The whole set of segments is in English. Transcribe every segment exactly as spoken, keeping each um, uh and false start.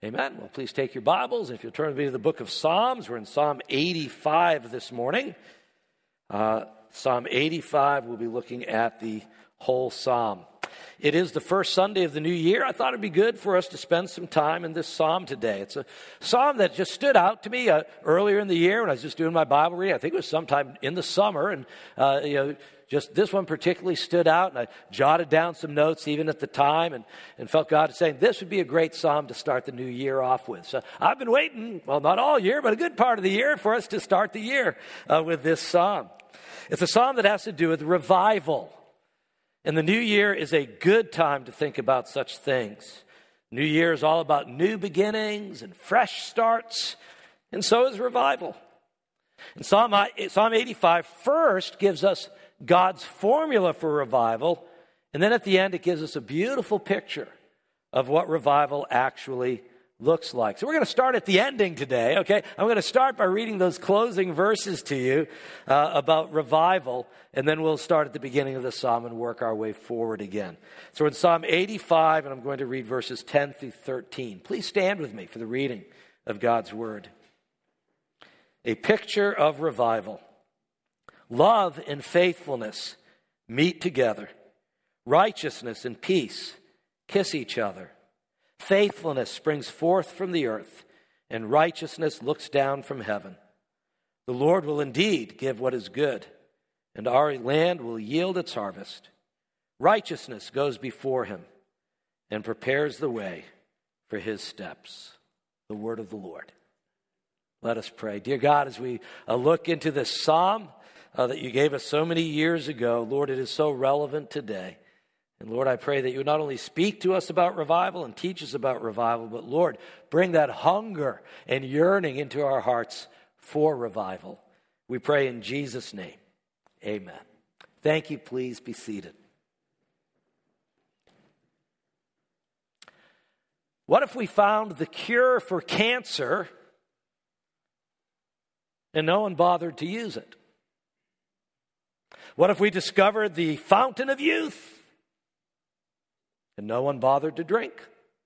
Amen. Well, please take your Bibles. If you'll turn with me to the book of Psalms, we're in Psalm eighty-five this morning. Uh, Psalm eighty-five, we'll be looking at the whole psalm. It is the first Sunday of the new year. I thought it'd be good for us to spend some time in this psalm today. It's a psalm that just stood out to me uh, earlier in the year when I was just doing my Bible reading. I think it was sometime in the summer, and uh, you know, just this one particularly stood out, and I jotted down some notes even at the time, and, and felt God saying this would be a great psalm to start the new year off with. So I've been waiting, well, not all year, but a good part of the year for us to start the year uh, with this psalm. It's a psalm that has to do with revival. And the new year is a good time to think about such things. New Year is all about new beginnings and fresh starts, and so is revival. And Psalm, Psalm eighty-five first gives us God's formula for revival, and then at the end it gives us a beautiful picture of what revival actually looks like. So we're going to start at the ending today, okay? I'm going to start by reading those closing verses to you uh, about revival, and then we'll start at the beginning of the psalm and work our way forward again. So we're in Psalm eighty-five, and I'm going to read verses ten through thirteen. Please stand with me for the reading of God's word. A picture of revival. Love and faithfulness meet together. Righteousness and peace kiss each other. Faithfulness springs forth from the earth, and righteousness looks down from heaven. The Lord will indeed give what is good, and our land will yield its harvest. Righteousness goes before him and prepares the way for his steps. The word of the Lord. Let us pray. Dear God, as we uh, look into this psalm uh, that you gave us so many years ago, Lord, it is so relevant today. And Lord, I pray that you would not only speak to us about revival and teach us about revival, but Lord, bring that hunger and yearning into our hearts for revival. We pray in Jesus' name. Amen. Thank you. Please be seated. What if we found the cure for cancer and no one bothered to use it? What if we discovered the fountain of youth and no one bothered to drink?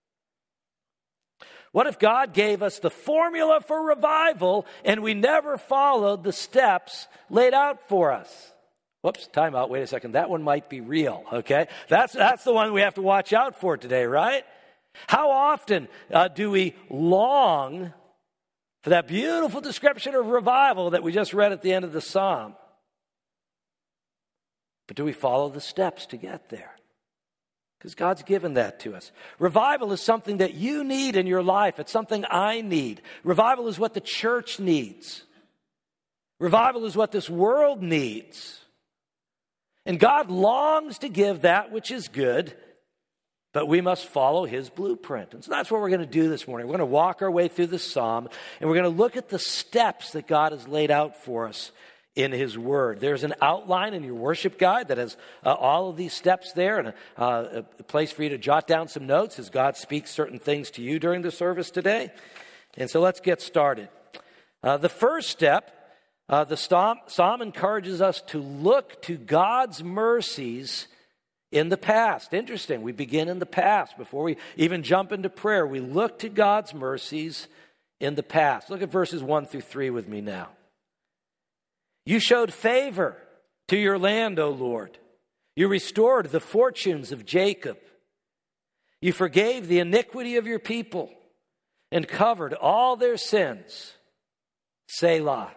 What if God gave us the formula for revival and we never followed the steps laid out for us? Whoops, time out, wait a second. That one might be real, okay? That's, that's the one we have to watch out for today, right? How often uh, do we long for that beautiful description of revival that we just read at the end of the psalm? But do we follow the steps to get there? Because God's given that to us. Revival is something that you need in your life. It's something I need. Revival is what the church needs. Revival is what this world needs. And God longs to give that which is good, but we must follow his blueprint. And so that's what we're going to do this morning. We're going to walk our way through the psalm, and we're going to look at the steps that God has laid out for us in his word. There's an outline in your worship guide that has uh, all of these steps there, and a, uh, a place for you to jot down some notes as God speaks certain things to you during the service today. And so let's get started. Uh, the first step, uh, the psalm, psalm encourages us to look to God's mercies in the past. Interesting. We begin in the past. Before we even jump into prayer, we look to God's mercies in the past. Look at verses one through three with me now. You showed favor to your land, O Lord. You restored the fortunes of Jacob. You forgave the iniquity of your people and covered all their sins. Selah.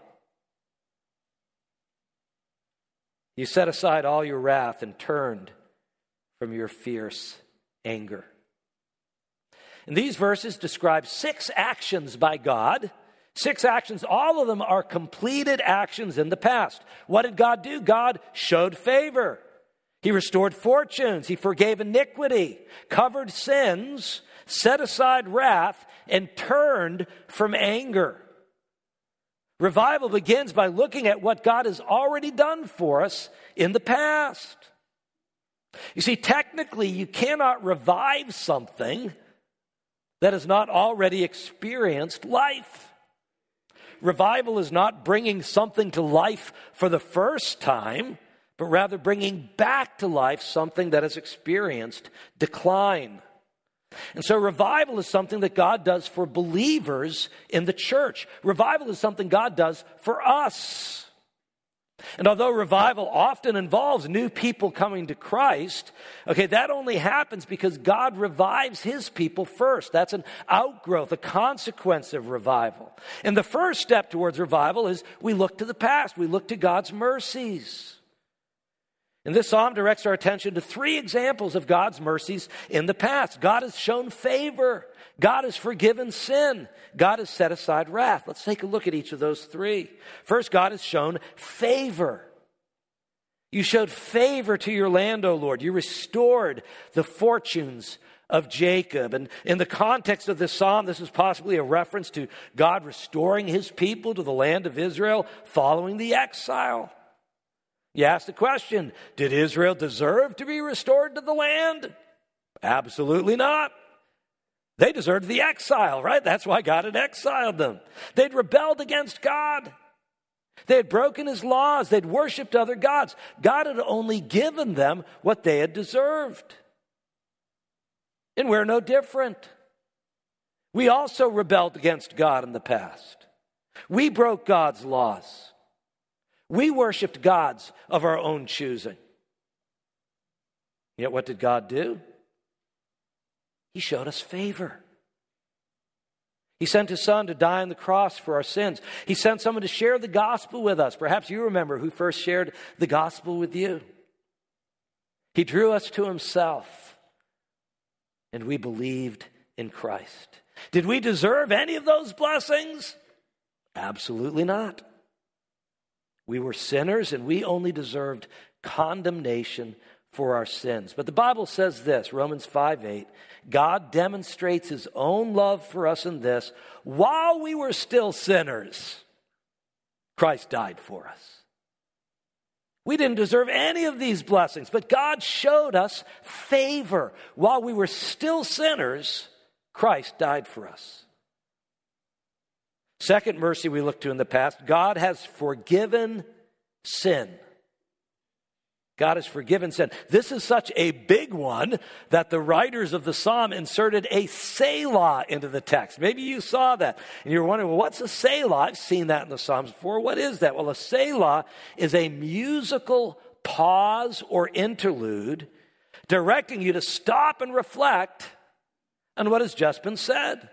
You set aside all your wrath and turned from your fierce anger. And these verses describe six actions by God. Six actions, all of them are completed actions in the past. What did God do? God showed favor. He restored fortunes. He forgave iniquity, covered sins, set aside wrath, and turned from anger. Revival begins by looking at what God has already done for us in the past. You see, technically, you cannot revive something that has not already experienced life. Revival is not bringing something to life for the first time, but rather bringing back to life something that has experienced decline. And so revival is something that God does for believers in the church. Revival is something God does for us. And although revival often involves new people coming to Christ, okay, that only happens because God revives his people first. That's an outgrowth, a consequence of revival. And the first step towards revival is we look to the past. We look to God's mercies. And this psalm directs our attention to three examples of God's mercies in the past. God has shown favor. God has forgiven sin. God has set aside wrath. Let's take a look at each of those three. First, God has shown favor. You showed favor to your land, O Lord. You restored the fortunes of Jacob. And in the context of this psalm, this is possibly a reference to God restoring his people to the land of Israel following the exile. You ask the question, did Israel deserve to be restored to the land? Absolutely not. They deserved the exile, right? That's why God had exiled them. They'd rebelled against God. They had broken his laws. They'd worshiped other gods. God had only given them what they had deserved. And we're no different. We also rebelled against God in the past. We broke God's laws. We worshiped gods of our own choosing. Yet what did God do? He showed us favor. He sent his son to die on the cross for our sins. He sent someone to share the gospel with us. Perhaps you remember who first shared the gospel with you. He drew us to himself, and we believed in Christ. Did we deserve any of those blessings? Absolutely not. We were sinners, and we only deserved condemnation for our sins. But the Bible says this, Romans five eight, God demonstrates his own love for us in this: while we were still sinners, Christ died for us. We didn't deserve any of these blessings, but God showed us favor. While we were still sinners, Christ died for us. Second mercy we look to in the past, God has forgiven sin. God has forgiven sin. This is such a big one that the writers of the psalm inserted a Selah into the text. Maybe you saw that and you're wondering, well, what's a Selah? I've seen that in the Psalms before. What is that? Well, a Selah is a musical pause or interlude directing you to stop and reflect on what has just been said.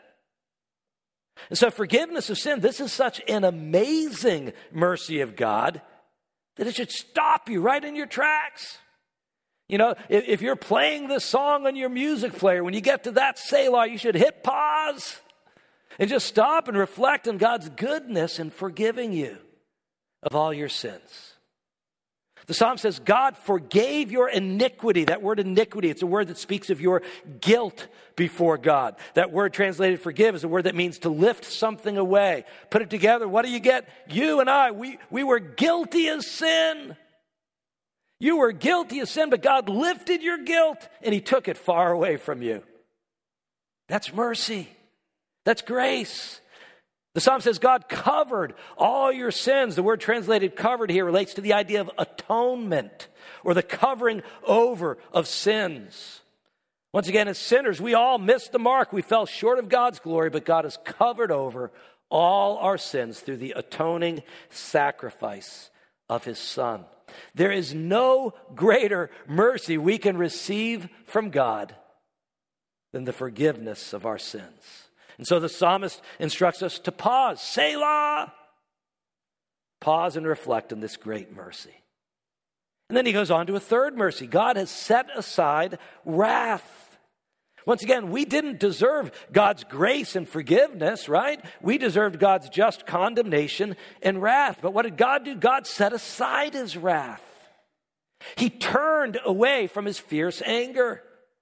And so forgiveness of sin, this is such an amazing mercy of God that it should stop you right in your tracks. You know, if, if you're playing this song on your music player, when you get to that Selah, you should hit pause and just stop and reflect on God's goodness in forgiving you of all your sins. The psalm says, God forgave your iniquity. That word iniquity, it's a word that speaks of your guilt before God. That word translated forgive is a word that means to lift something away. Put it together, what do you get? You and I, we, we were guilty of sin. You were guilty of sin, but God lifted your guilt and he took it far away from you. That's mercy. That's grace. The psalm says God covered all your sins. The word translated covered here relates to the idea of atonement or the covering over of sins. Once again, as sinners, we all missed the mark. We fell short of God's glory, but God has covered over all our sins through the atoning sacrifice of his Son. There is no greater mercy we can receive from God than the forgiveness of our sins. And so the psalmist instructs us to pause, Selah. Pause and reflect on this great mercy. And then he goes on to a third mercy. God has set aside wrath. Once again, we didn't deserve God's grace and forgiveness, right? We deserved God's just condemnation and wrath. But what did God do? God set aside his wrath. He turned away from his fierce anger.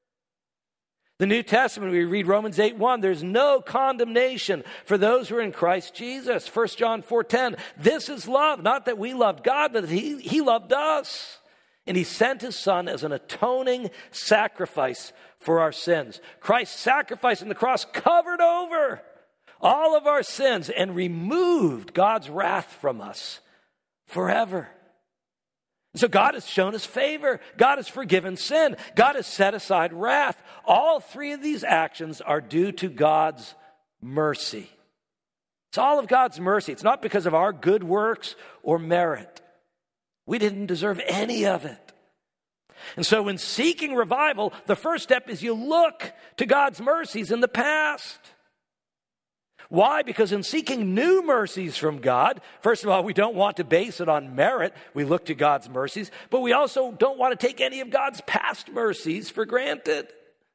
The New Testament, we read Romans eight one, there's no condemnation for those who are in Christ Jesus. First John four ten, this is love, not that we loved God, but that he, he loved us. And he sent his Son as an atoning sacrifice for our sins. Christ's sacrifice on the cross covered over all of our sins and removed God's wrath from us forever. So God has shown us favor. God has forgiven sin. God has set aside wrath. All three of these actions are due to God's mercy. It's all of God's mercy. It's not because of our good works or merit. We didn't deserve any of it. And so when seeking revival, the first step is you look to God's mercies in the past. Why? Because in seeking new mercies from God, first of all, we don't want to base it on merit. We look to God's mercies, but we also don't want to take any of God's past mercies for granted.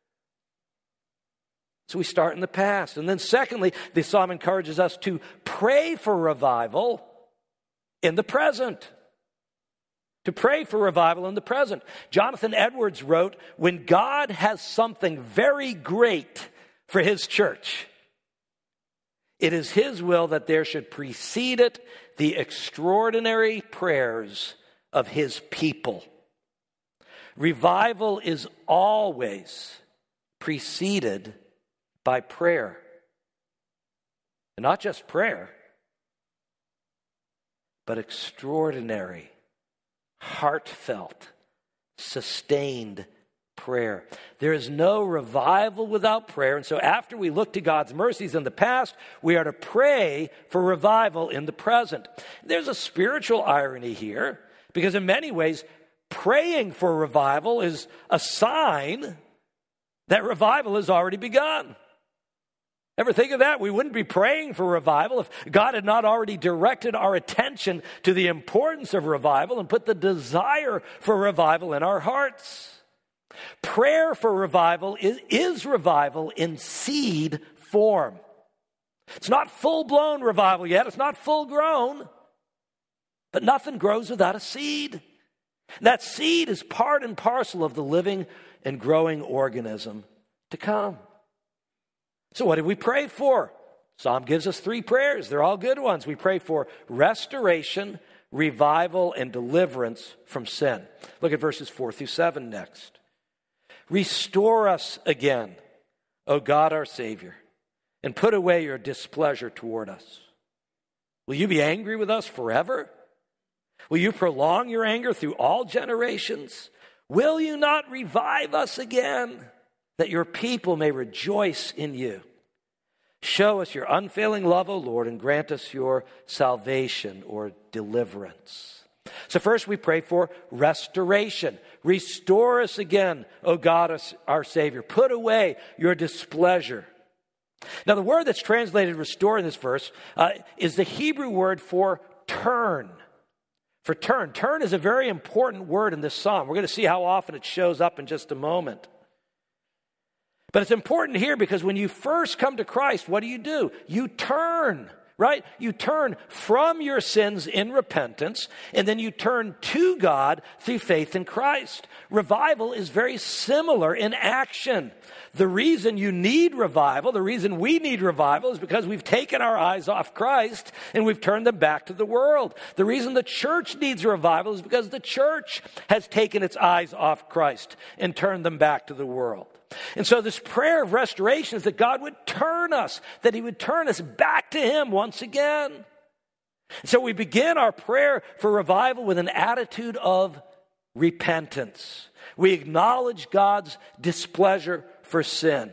So we start in the past. And then secondly, the psalm encourages us to pray for revival in the present. To pray for revival in the present. Jonathan Edwards wrote, when God has something very great for his church, it is his will that there should precede it the extraordinary prayers of his people. Revival is always preceded by prayer. And not just prayer, but extraordinary, heartfelt, sustained prayer. There is no revival without prayer. And so after we look to God's mercies in the past, we are to pray for revival in the present. There's a spiritual irony here, because in many ways, praying for revival is a sign that revival has already begun. Ever think of that? We wouldn't be praying for revival if God had not already directed our attention to the importance of revival and put the desire for revival in our hearts. Prayer for revival is, is revival in seed form. It's not full-blown revival yet. It's not full-grown. But nothing grows without a seed. That seed is part and parcel of the living and growing organism to come. So what did we pray for? Psalm gives us three prayers. They're all good ones. We pray for restoration, revival, and deliverance from sin. Look at verses four through seven next. Restore us again, O God our Savior, and put away your displeasure toward us. Will you be angry with us forever? Will you prolong your anger through all generations? Will you not revive us again, that your people may rejoice in you? Show us your unfailing love, O Lord, and grant us your salvation or deliverance. So first we pray for restoration. Restore us again, O God, our Savior. Put away your displeasure. Now the word that's translated restore in this verse uh, is the Hebrew word for turn. For turn. Turn is a very important word in this psalm. We're going to see how often it shows up in just a moment. But it's important here because when you first come to Christ, what do you do? You turn, right? You turn from your sins in repentance, and then you turn to God through faith in Christ. Revival is very similar in action. The reason you need revival, the reason we need revival is because we've taken our eyes off Christ and we've turned them back to the world. The reason the church needs revival is because the church has taken its eyes off Christ and turned them back to the world. And so this prayer of restoration is that God would turn us, that he would turn us back to him once again. So we begin our prayer for revival with an attitude of repentance. We acknowledge God's displeasure for sin.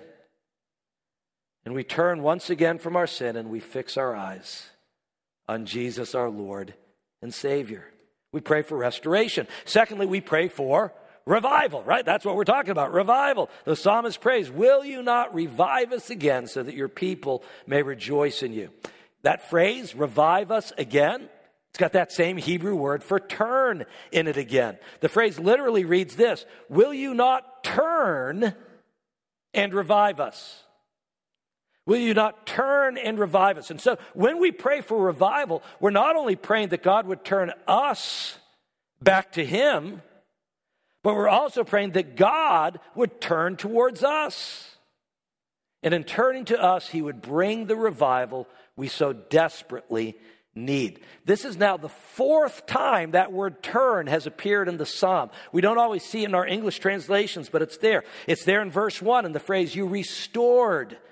And we turn once again from our sin and we fix our eyes on Jesus our Lord and Savior. We pray for restoration. Secondly, we pray for revival, right? That's what we're talking about, revival. The psalmist prays, will you not revive us again so that your people may rejoice in you? That phrase, revive us again, it's got that same Hebrew word for turn in it again. The phrase literally reads this, will you not turn and revive us? Will you not turn and revive us? And so when we pray for revival, we're not only praying that God would turn us back to him, but we're also praying that God would turn towards us. And in turning to us, he would bring the revival we so desperately need. This is now the fourth time that word turn has appeared in the psalm. We don't always see it in our English translations, but it's there. It's there in verse one in the phrase, you restored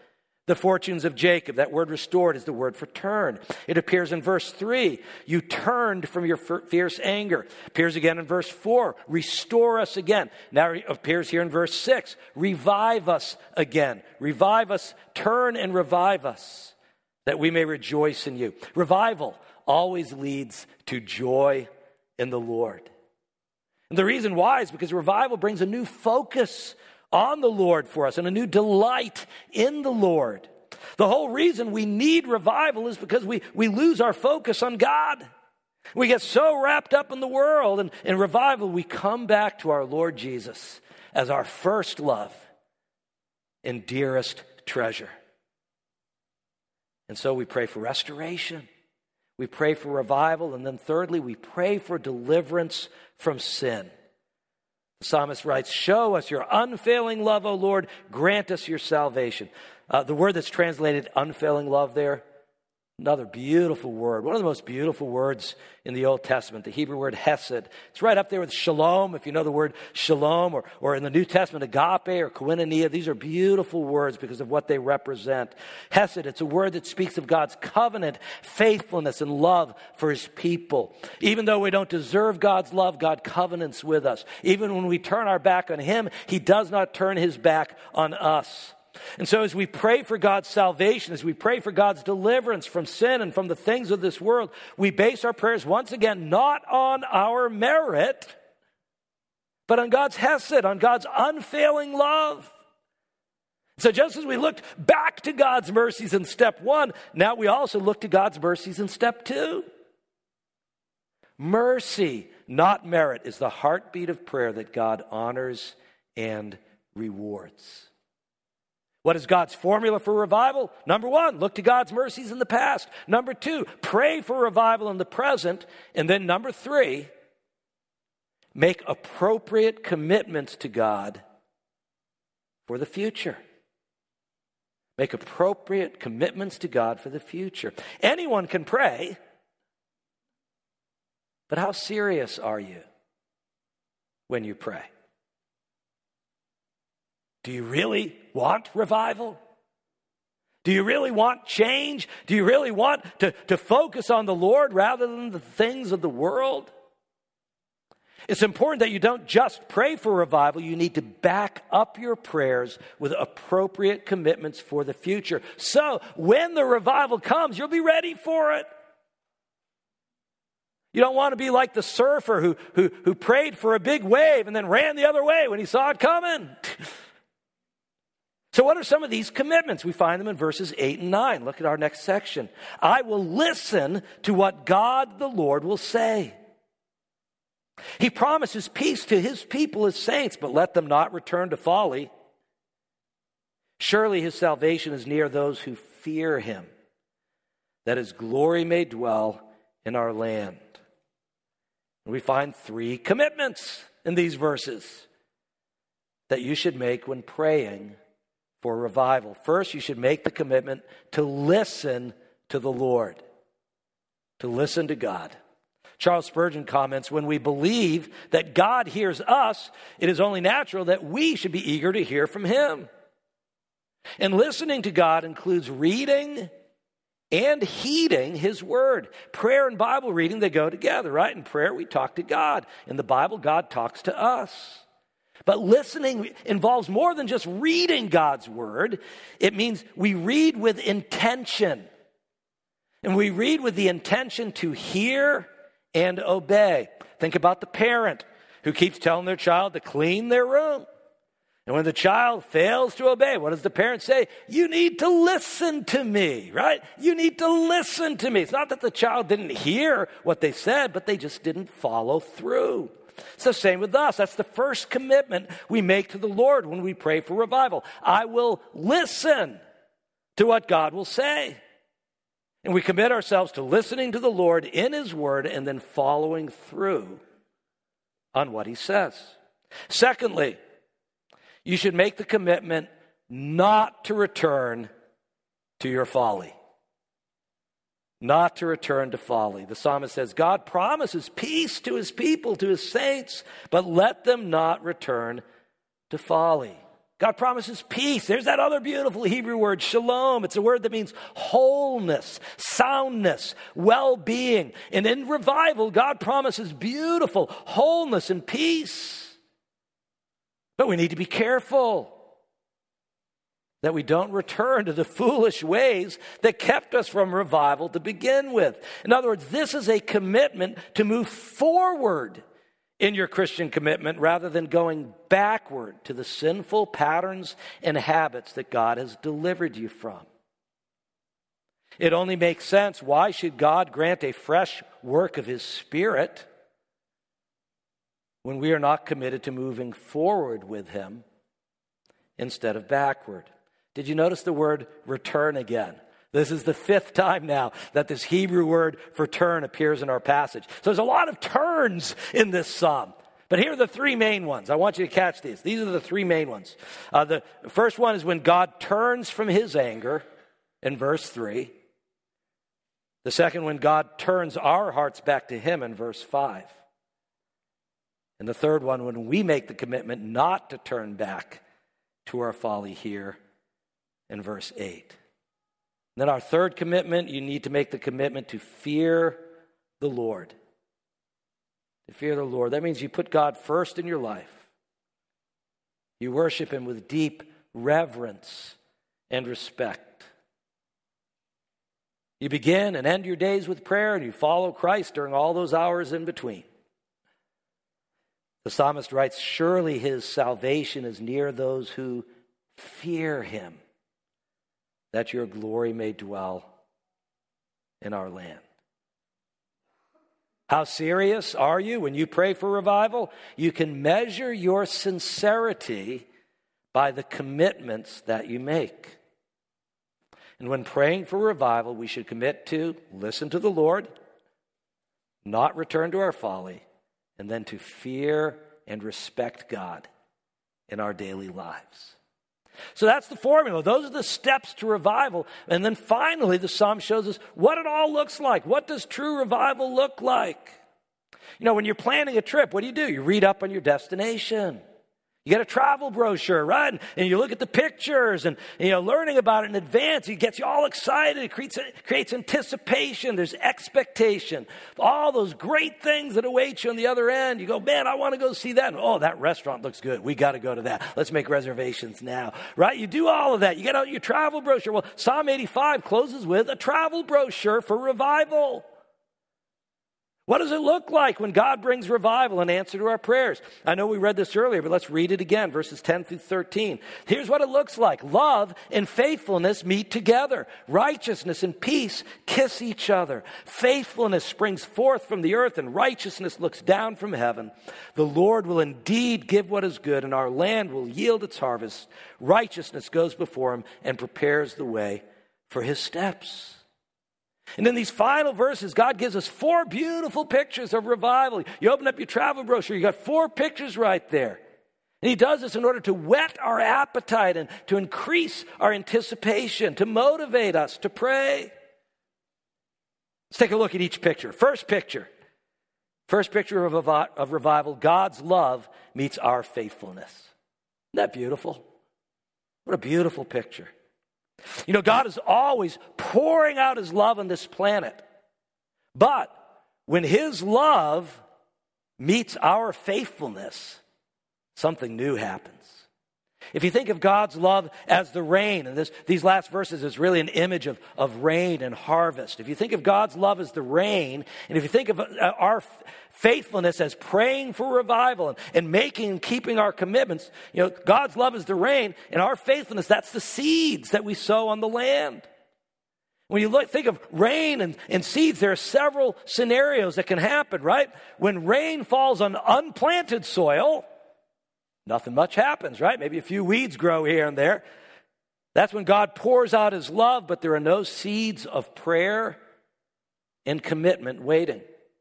The fortunes of Jacob, that word restored is the word for turn. It appears in verse three, you turned from your fierce anger. Appears again in verse four, restore us again. Now it appears here in verse six, revive us again. Revive us, turn and revive us, that we may rejoice in you. Revival always leads to joy in the Lord. And the reason why is because revival brings a new focus on the Lord for us and a new delight in the Lord. The whole reason we need revival is because we, we lose our focus on God. We get so wrapped up in the world, and in revival we come back to our Lord Jesus as our first love and dearest treasure. And so we pray for restoration. We pray for revival, and then thirdly, we pray for deliverance from sin. The psalmist writes, show us your unfailing love, O Lord, grant us your salvation. Uh, the word that's translated unfailing love there, another beautiful word, one of the most beautiful words in the Old Testament, the Hebrew word hesed. It's right up there with shalom, if you know the word shalom, or, or in the New Testament, agape or koinonia. These are beautiful words because of what they represent. Hesed, it's a word that speaks of God's covenant, faithfulness, and love for his people. Even though we don't deserve God's love, God covenants with us. Even when we turn our back on him, he does not turn his back on us. And so as we pray for God's salvation, as we pray for God's deliverance from sin and from the things of this world, we base our prayers once again not on our merit, but on God's hesed, on God's unfailing love. So just as we looked back to God's mercies in step one, now we also look to God's mercies in step two. Mercy, not merit, is the heartbeat of prayer that God honors and rewards. What is God's formula for revival? Number one, look to God's mercies in the past. Number two, pray for revival in the present. And then number three, make appropriate commitments to God for the future. Make appropriate commitments to God for the future. Anyone can pray, but how serious are you when you pray? Do you really want revival? Do you really want change? Do you really want to, to focus on the Lord rather than the things of the world? It's important that you don't just pray for revival. You need to back up your prayers with appropriate commitments for the future. So when the revival comes, you'll be ready for it. You don't want to be like the surfer who, who, who prayed for a big wave and then ran the other way when he saw it coming. So what are some of these commitments? We find them in verses eight and nine. Look at our next section. I will listen to what God the Lord will say. He promises peace to his people as saints, but let them not return to folly. Surely his salvation is near those who fear him, that his glory may dwell in our land. And we find three commitments in these verses that you should make when praying for revival. First, you should make the commitment to listen to the Lord, to listen to God. Charles Spurgeon comments, when we believe that God hears us, it is only natural that we should be eager to hear from him. And listening to God includes reading and heeding his word. Prayer and Bible reading, they go together, right? In prayer, we talk to God. In the Bible, God talks to us. But listening involves more than just reading God's word. It means we read with intention. And we read with the intention to hear and obey. Think about the parent who keeps telling their child to clean their room. And when the child fails to obey, what does the parent say? You need to listen to me, right? You need to listen to me. It's not that the child didn't hear what they said, but they just didn't follow through. It's the same with us. That's the first commitment we make to the Lord when we pray for revival. I will listen to what God will say. And we commit ourselves to listening to the Lord in his word and then following through on what he says. Secondly, you should make the commitment not to return to your folly. Not to return to folly. The psalmist says, God promises peace to his people, to his saints, but let them not return to folly. God promises peace. There's that other beautiful Hebrew word, shalom. It's a word that means wholeness, soundness, well-being. And in revival, God promises beautiful wholeness and peace. But we need to be careful that we don't return to the foolish ways that kept us from revival to begin with. In other words, this is a commitment to move forward in your Christian commitment rather than going backward to the sinful patterns and habits that God has delivered you from. It only makes sense. Why should God grant a fresh work of His Spirit when we are not committed to moving forward with Him instead of backward? Did you notice the word return again? This is the fifth time now that this Hebrew word for turn appears in our passage. So there's a lot of turns in this psalm. But here are the three main ones. I want you to catch these. These are the three main ones. Uh, the first one is when God turns from His anger in verse three. The second, when God turns our hearts back to Him in verse five. And the third one, when we make the commitment not to turn back to our folly here in verse eight. And then our third commitment, you need to make the commitment to fear the Lord. To fear the Lord. That means you put God first in your life. You worship Him with deep reverence and respect. You begin and end your days with prayer, and you follow Christ during all those hours in between. The psalmist writes, surely His salvation is near those who fear Him, that your glory may dwell in our land. How serious are you when you pray for revival? You can measure your sincerity by the commitments that you make. And when praying for revival, we should commit to listen to the Lord, not return to our folly, and then to fear and respect God in our daily lives. So that's the formula. Those are the steps to revival. And then finally, the psalm shows us what it all looks like. What does true revival look like? You know, when you're planning a trip, what do you do? You read up on your destination. You get a travel brochure, right? And you look at the pictures and, you know, learning about it in advance. It gets you all excited. It creates, it creates anticipation. There's expectation. All those great things that await you on the other end. You go, man, I want to go see that. And, oh, that restaurant looks good. We got to go to that. Let's make reservations now, right? You do all of that. You get out your travel brochure. Well, Psalm eighty-five closes with a travel brochure for revival. What does it look like when God brings revival in answer to our prayers? I know we read this earlier, but let's read it again, verses ten through thirteen. Here's what it looks like. Love and faithfulness meet together. Righteousness and peace kiss each other. Faithfulness springs forth from the earth, and righteousness looks down from heaven. The Lord will indeed give what is good, and our land will yield its harvest. Righteousness goes before Him and prepares the way for His steps. And in these final verses, God gives us four beautiful pictures of revival. You open up your travel brochure, you got four pictures right there. And He does this in order to whet our appetite and to increase our anticipation, to motivate us to pray. Let's take a look at each picture. First picture. First picture of, of revival, God's love meets our faithfulness. Isn't that beautiful? What a beautiful picture. You know, God is always pouring out His love on this planet. But when His love meets our faithfulness, something new happens. If you think of God's love as the rain, and this, these last verses is really an image of, of rain and harvest. If you think of God's love as the rain, and if you think of our faithfulness as praying for revival and, and making and keeping our commitments, you know, God's love is the rain, and our faithfulness, that's the seeds that we sow on the land. When you look, think of rain and, and seeds, there are several scenarios that can happen, right? When rain falls on unplanted soil, nothing much happens, right? Maybe a few weeds grow here and there. That's when God pours out His love, but there are no seeds of prayer and commitment waiting.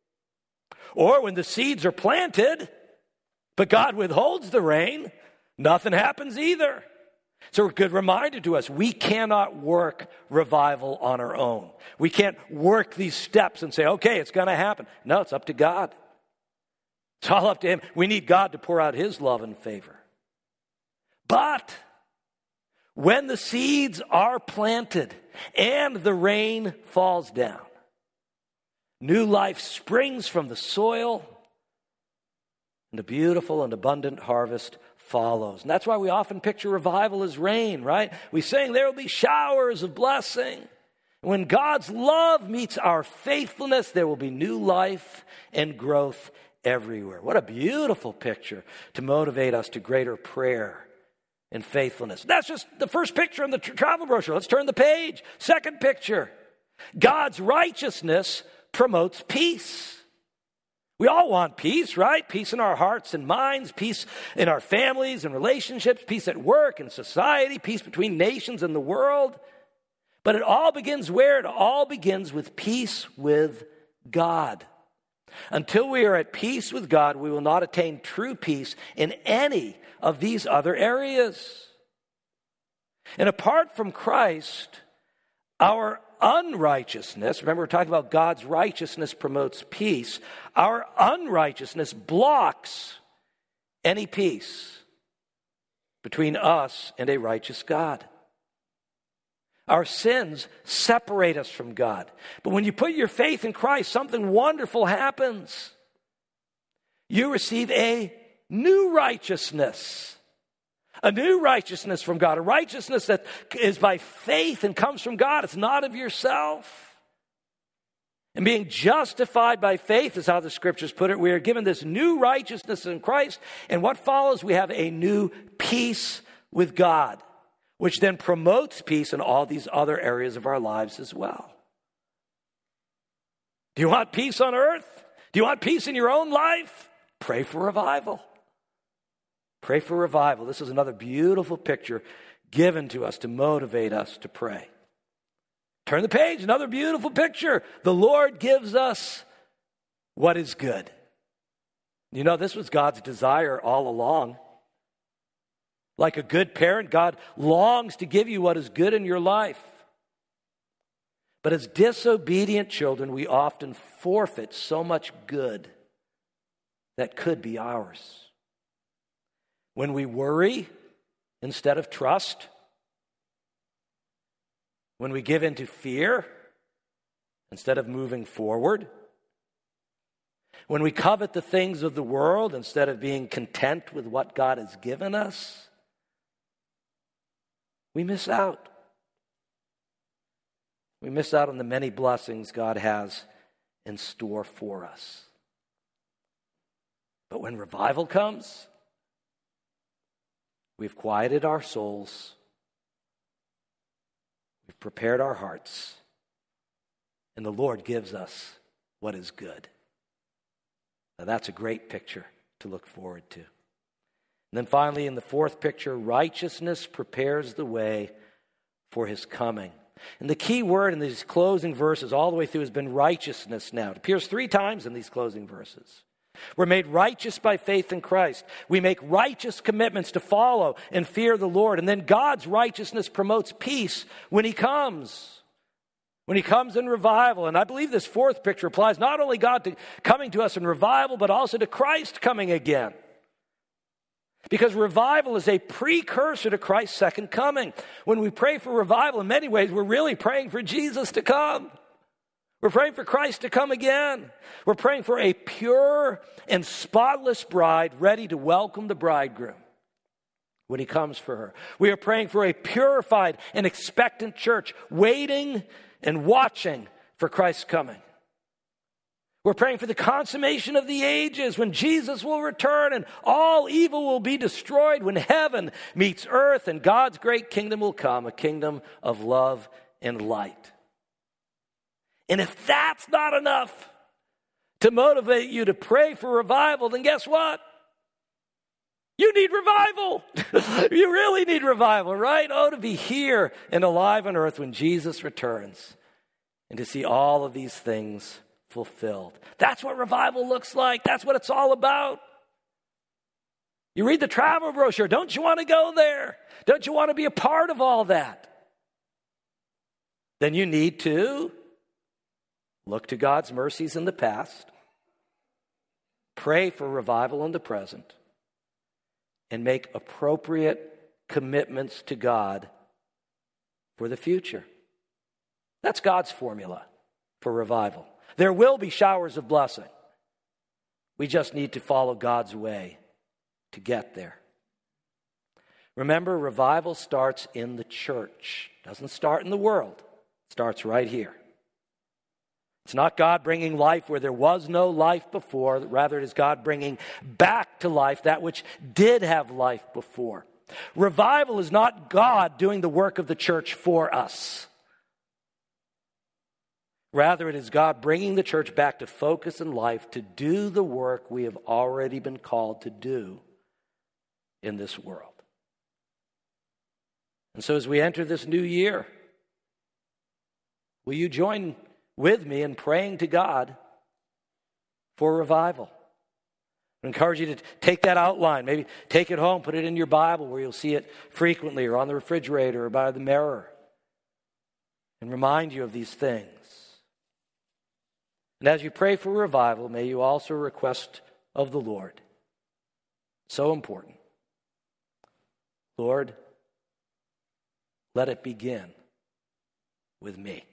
Or when the seeds are planted, but God withholds the rain, nothing happens either. So a good reminder to us, we cannot work revival on our own. We can't work these steps and say, okay, it's going to happen. No, it's up to God. It's all up to Him. We need God to pour out His love and favor. But when the seeds are planted and the rain falls down, new life springs from the soil, and a beautiful and abundant harvest follows. And that's why we often picture revival as rain, right? We sing, there will be showers of blessing. When God's love meets our faithfulness, there will be new life and growth everywhere. What a beautiful picture to motivate us to greater prayer and faithfulness. That's just the first picture in the travel brochure. Let's turn the page. Second picture. God's righteousness promotes peace. We all want peace, right? Peace in our hearts and minds, peace in our families and relationships, peace at work and society, peace between nations and the world. But it all begins where? It all begins with peace with God. Until we are at peace with God, we will not attain true peace in any of these other areas. And apart from Christ, our unrighteousness, remember we're talking about God's righteousness promotes peace, our unrighteousness blocks any peace between us and a righteous God. Our sins separate us from God. But when you put your faith in Christ, something wonderful happens. You receive a new righteousness. A new righteousness from God. A righteousness that is by faith and comes from God. It's not of yourself. And being justified by faith is how the scriptures put it. We are given this new righteousness in Christ. And what follows? We have a new peace with God, which then promotes peace in all these other areas of our lives as well. Do you want peace on earth? Do you want peace in your own life? Pray for revival. Pray for revival. This is another beautiful picture given to us to motivate us to pray. Turn the page, another beautiful picture. The Lord gives us what is good. You know, this was God's desire all along. Like a good parent, God longs to give you what is good in your life. But as disobedient children, we often forfeit so much good that could be ours. When we worry instead of trust, when we give in to fear instead of moving forward, when we covet the things of the world instead of being content with what God has given us, we miss out. We miss out on the many blessings God has in store for us. But when revival comes, we've quieted our souls, we've prepared our hearts, and the Lord gives us what is good. Now that's a great picture to look forward to. And then finally, in the fourth picture, righteousness prepares the way for his coming. And the key word in these closing verses all the way through has been righteousness now. It appears three times in these closing verses. We're made righteous by faith in Christ. We make righteous commitments to follow and fear the Lord. And then God's righteousness promotes peace when he comes. When he comes in revival. And I believe this fourth picture applies not only God to coming to us in revival, but also to Christ coming again. Because revival is a precursor to Christ's second coming. When we pray for revival, in many ways, we're really praying for Jesus to come. We're praying for Christ to come again. We're praying for a pure and spotless bride ready to welcome the bridegroom when he comes for her. We are praying for a purified and expectant church waiting and watching for Christ's coming. We're praying for the consummation of the ages when Jesus will return and all evil will be destroyed, when heaven meets earth and God's great kingdom will come, a kingdom of love and light. And if that's not enough to motivate you to pray for revival, then guess what? You need revival. You really need revival, right? Oh, to be here and alive on earth when Jesus returns and to see all of these things fulfilled. That's what revival looks like. That's what it's all about. You read the travel brochure. Don't you want to go there? Don't you want to be a part of all that? Then you need to look to God's mercies in the past, pray for revival in the present, and make appropriate commitments to God for the future. That's God's formula for revival. There will be showers of blessing. We just need to follow God's way to get there. Remember, revival starts in the church. It doesn't start in the world. It starts right here. It's not God bringing life where there was no life before. Rather, it is God bringing back to life that which did have life before. Revival is not God doing the work of the church for us. Rather, it is God bringing the church back to focus in life to do the work we have already been called to do in this world. And so as we enter this new year, will you join with me in praying to God for revival? I encourage you to take that outline, maybe take it home, put it in your Bible where you'll see it frequently, or on the refrigerator or by the mirror, and remind you of these things. And as you pray for revival, may you also request of the Lord. So important. Lord, let it begin with me.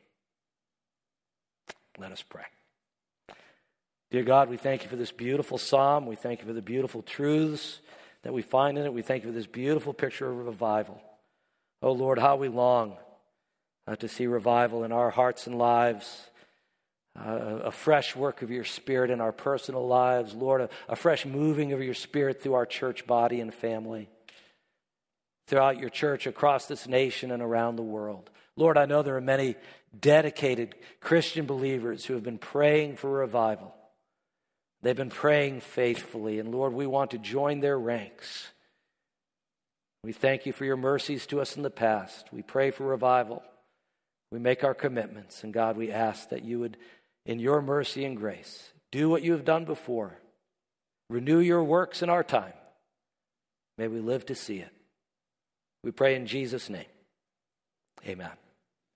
Let us pray. Dear God, we thank you for this beautiful psalm. We thank you for the beautiful truths that we find in it. We thank you for this beautiful picture of revival. Oh Lord, how we long uh, to see revival in our hearts and lives. Uh, a fresh work of your Spirit in our personal lives. Lord, a, a fresh moving of your Spirit through our church body and family. Throughout your church across this nation and around the world. Lord, I know there are many dedicated Christian believers who have been praying for revival. They've been praying faithfully, and Lord, we want to join their ranks. We thank you for your mercies to us in the past. We pray for revival. We make our commitments, and God, we ask that you would, in your mercy and grace, do what you have done before. Renew your works in our time. May we live to see it. We pray in Jesus' name. Amen.